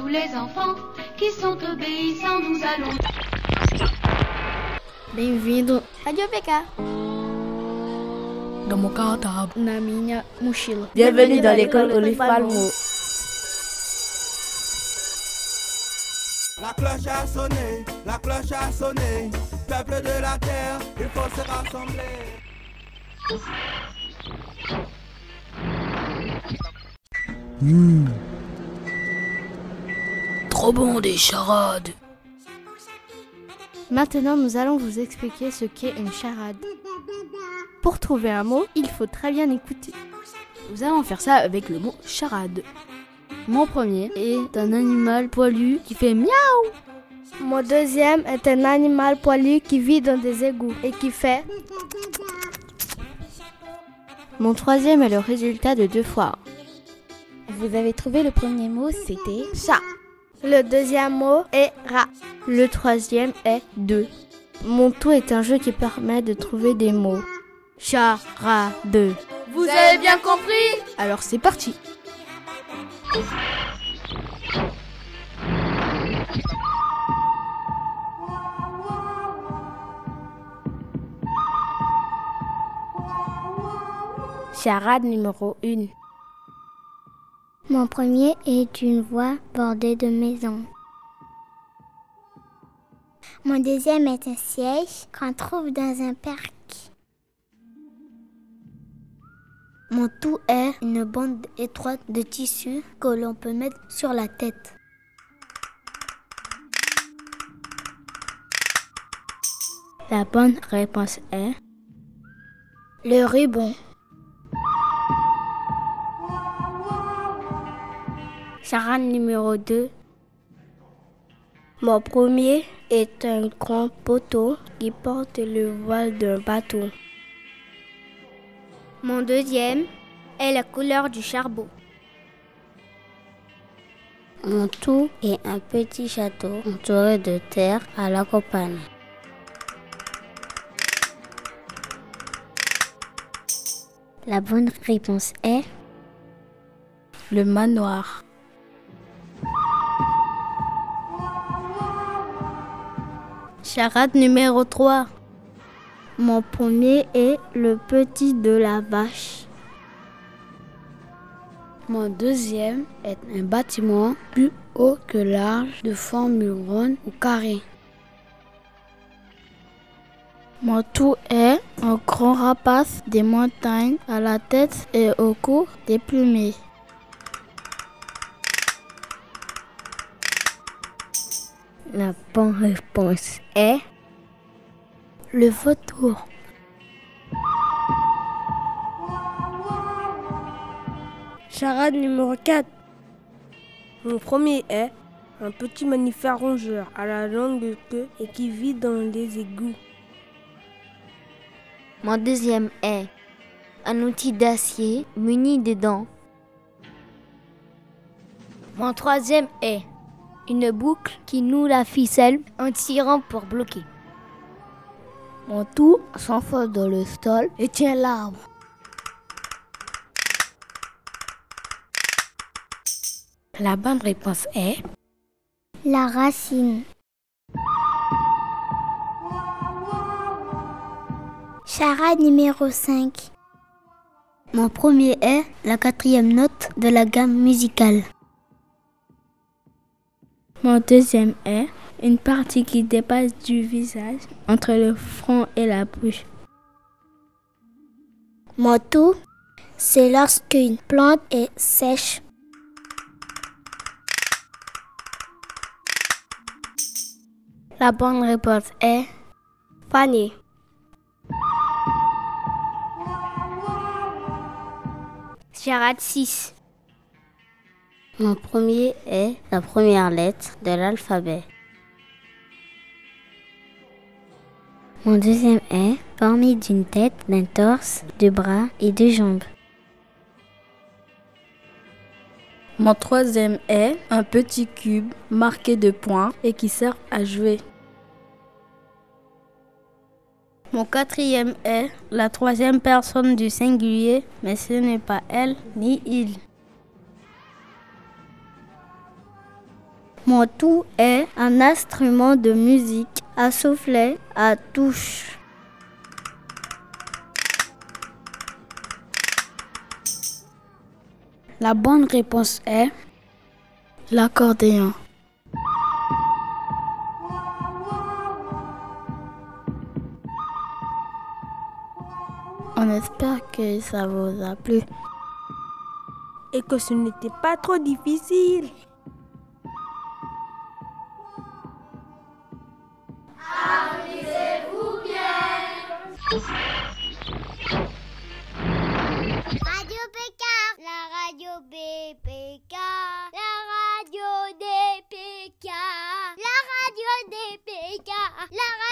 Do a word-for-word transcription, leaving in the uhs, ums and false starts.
les enfants qui sont obéissants, nous allons... Bem-vindo à Radio P K. No meu cartão. Na minha mochila. Bienvenue dans l'école Olive Palmo. La cloche a sonné, la cloche a sonné. Peuple de la terre, il faut se rassembler. Mmh. Trop bon des charades. Maintenant, nous allons vous expliquer ce qu'est une charade. Pour trouver un mot, il faut très bien écouter. Nous allons faire ça avec le mot charade. Mon premier est un animal poilu qui fait miaou. Mon deuxième est un animal poilu qui vit dans des égouts et qui fait... Mon troisième est le résultat de deux fois. Vous avez trouvé le premier mot, c'était chat. Le deuxième mot est rat. Le troisième est deux. Mon tout est un jeu qui permet de trouver des mots. Charade. Vous avez bien compris? Alors c'est parti. Charade numéro un. Mon premier est une voie bordée de maisons. Mon deuxième est un siège qu'on trouve dans un parc. Mon tout est une bande étroite de tissu que l'on peut mettre sur la tête. La bonne réponse est le ruban. Charade numéro deux. Mon premier est un grand poteau qui porte le voile d'un bateau. Mon deuxième est la couleur du charbon. Mon tout est un petit château entouré de terre à la campagne. La bonne réponse est le manoir. Charade numéro trois. Mon premier est le petit de la vache. Mon deuxième est un bâtiment plus haut que large, de forme ronde ou carrée. Mon tout est un grand rapace des montagnes à la tête et au cou déplumé. La bonne réponse est le vautour. Charade numéro quatre. Mon premier est un petit mammifère rongeur à la longue queue et qui vit dans les égouts. Mon deuxième est un outil d'acier muni de dents. Mon troisième est une boucle qui noue la ficelle en tirant pour bloquer. Mon tout s'enfonce dans le sol et tient l'arbre. La bonne réponse est la racine. Charade numéro cinq. Mon premier est la quatrième note de la gamme musicale. Mon deuxième est une partie qui dépasse du visage entre le front et la bouche. Mon tout, c'est lorsqu'une plante est sèche. La bonne réponse est panier. Charade six. Mon premier est la première lettre de l'alphabet. Mon deuxième est formé d'une tête, d'un torse, de bras et de jambes. Mon troisième est un petit cube marqué de points et qui sert à jouer. Mon quatrième est la troisième personne du singulier, mais ce n'est pas elle ni il. Mantou est un instrument de musique à soufflet à touche. La bonne réponse est l'accordéon. On espère que ça vous a plu. Et que ce n'était pas trop difficile. Amusez-vous bien. Radio P K, la radio B P K, la radio des P K, la radio des P K, la radio